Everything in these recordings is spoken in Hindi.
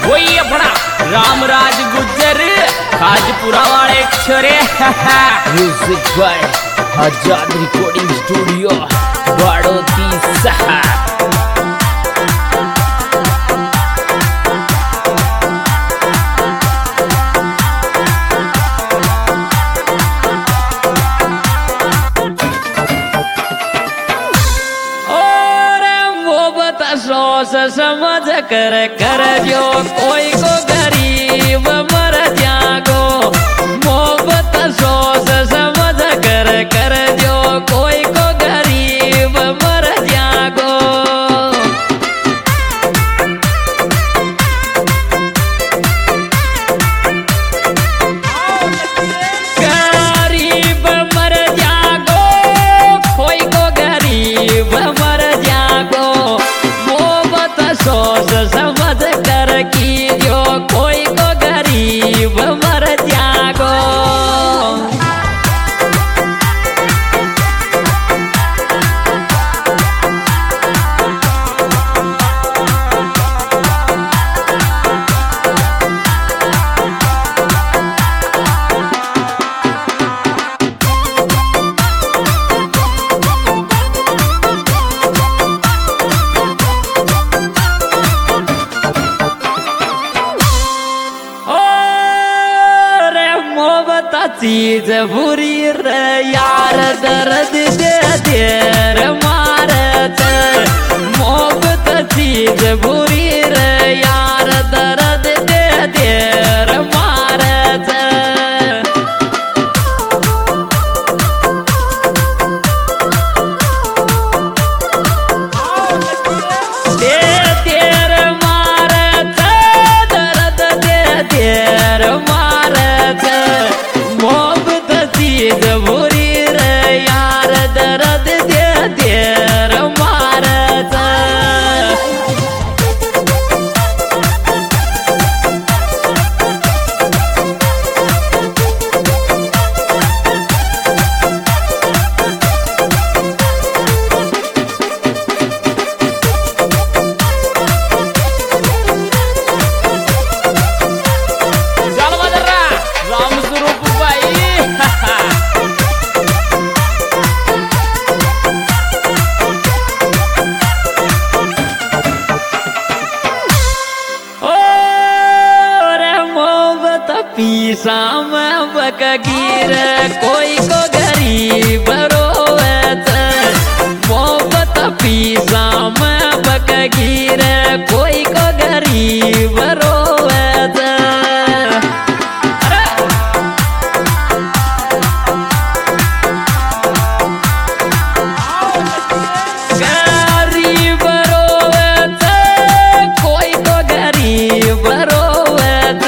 वही अपना रामराज गुज्जर खाजपुरा वाले छोरे। Music by Azad recording studio Baroti सहा। सोच समझ कर जो कोई को गरीब मर जागो। मोहब्बत सोच समझ कर जो कोई को गरीब मर जागो। गरीब मर जागो कोई को गरीब मर जागो। सोच समझ कर की जो कोई को गरीब मर जागो। चीज बुरी रे यार दर्द दे देर मारत। मोहब्बत चीज बुरी रे यार दर्द दे देर मारत। दे देर मारत दर्द दे देर मारत। मोहब्बत चीज बुरी रे यार दर्द दे देर मारत। पीसा में बकगीर कोई को गरीब रोवत। मोहब्बत पीसा में बकगीर कोई को गरीब रोवत। गरीब रोवत कोई को गरीब रोवत।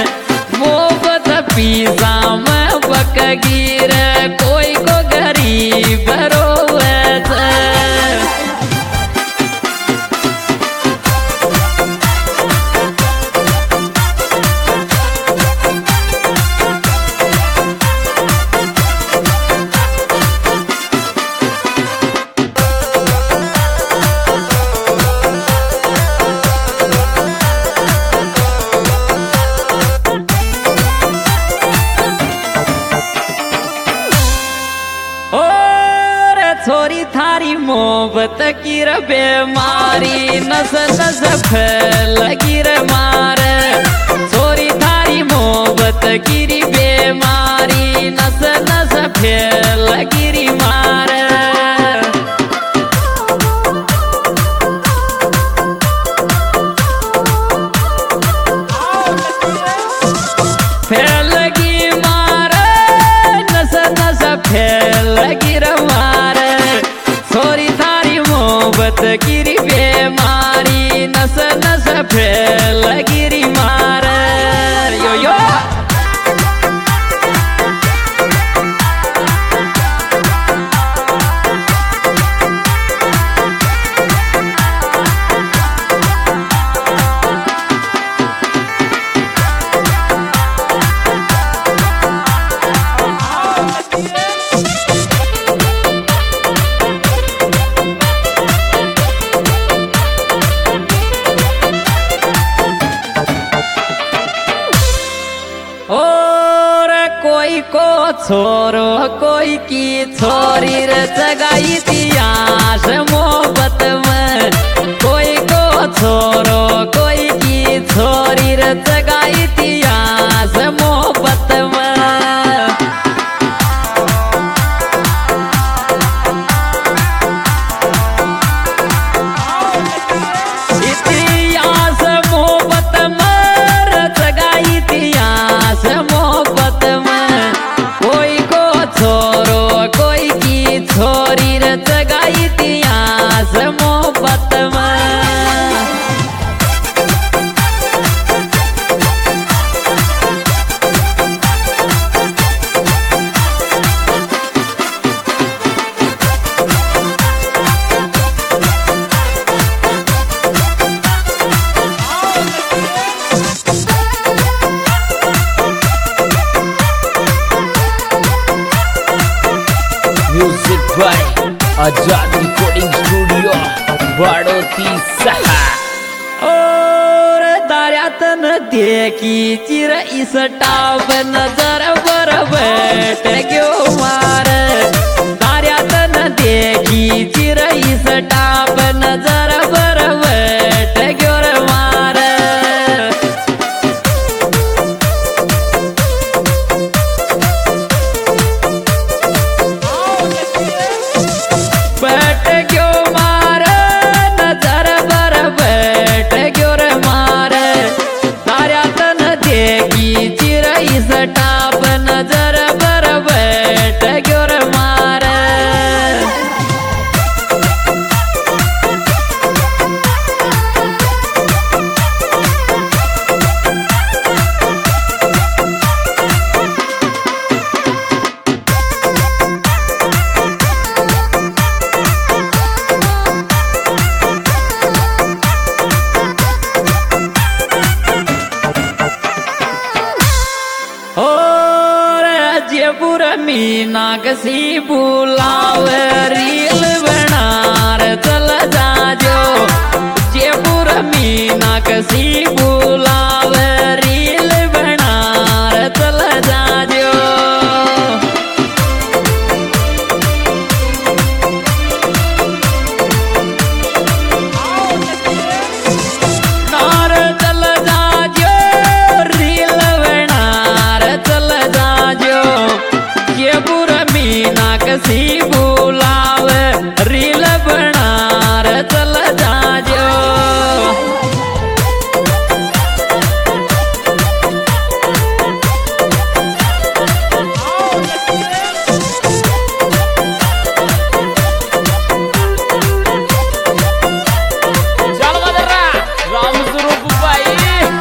पीसा में बकगीर कोई को गरीब रोवत। छोरी थारी मोहब्बत की रे बेमारी नस नस फैल गिर मार। छोरी थारी मोहब्बत की रे बेमारी नस नस फैल गिरी मार। फैल गी मार नस नस फैल गिर मार। छोरी थारी मोहब्बत गिरी बेमारी नस नस फैल गिरी मार। यो यो छोरो कोई की छोरी रे जगाई इतिहास मोहब्बत में कोई को छोरो कोई की छोरी रे जगाई इतिहास मोहब्बत में इतिहास मोहब्बत में रे जगाई इतिहास मोहब्बत में कोई को छोरो कोई की छोरी रे जगाई इतिहास मोहब्बत में music by Azad recording studio Baroti सहा। और दार्यातन देखी चिर इस टाप नजर बर बैठ गयो मार दार्यातन देखी चिर इस टाप नजर बर बैठ गयो रे मार बैठ गयो मार नजर बर बैठ गयो रे मार दार्यातन देखी चिर इस टाप नजर बर बैठ गयो रे मार और जयपुर मीनाक्षी बुलावे रील बनार चल जाजो जयपुर मीनाक्षी बुलावे रील बनार चल जाजो नार चल जाजो रील बनार चल जाजो जयपुर मीनाक्षी बुलावे रील बनार चल जाजो चल बदरा राम स्वरूप भाई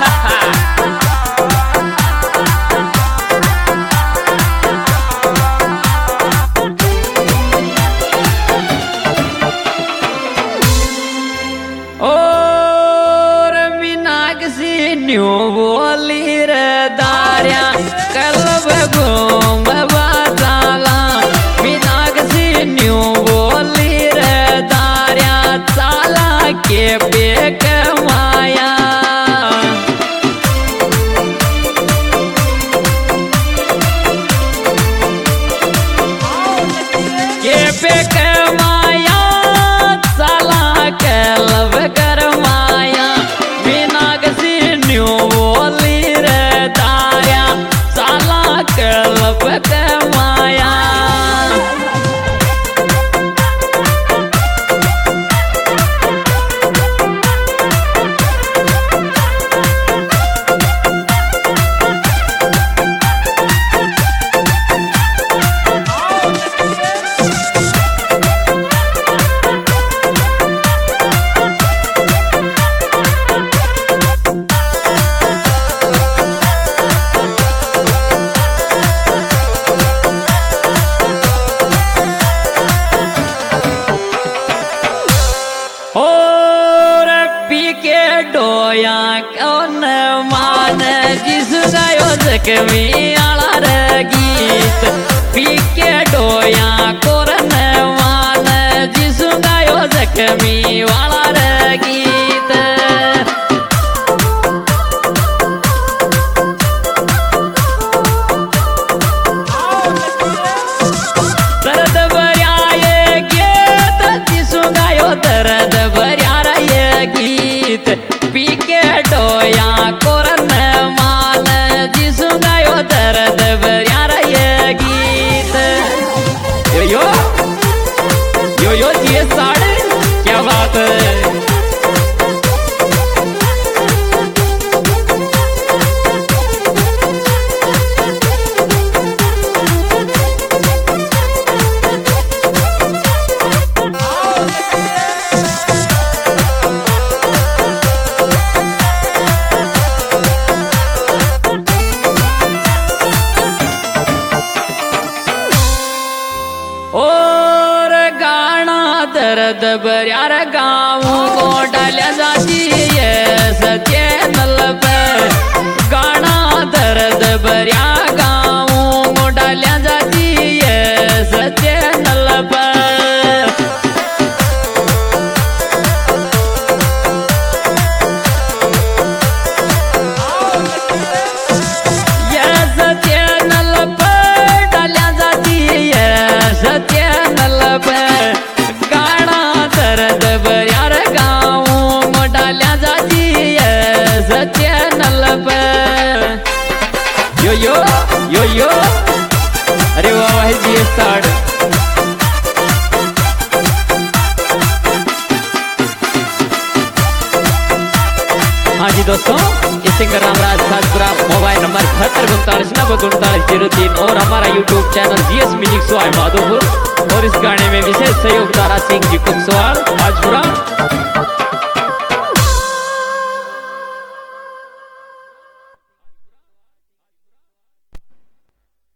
और मीनाक्षी न्यू बोली रे दार्या कलब घूम बाजाला मीनाक्षी न्यू बोली रे दार्या चाला के बेक माया के बेक माया चाला के लब कर माया मीनाक्षी न्यू बोली रे दार्या चाला के लब कर माया और पी के डोया कौन मान जिस गायो जख्मी आला रे गीत पी के डोया कौन मान जिस गायो जख्मी वाला रे गीत यो यो यो अरे वाह वाह जी स्टार्ट। हाँ जी दोस्तों, इस singer Ramraj Khaspura, mobile number 7239 और हमारा यूट्यूब चैनल जीएस म्यूजिक स्वाल माधोपुर। और इस गाने में विशेष सहयोग तारा सिंह जी कुकसवाल हाजपुरा।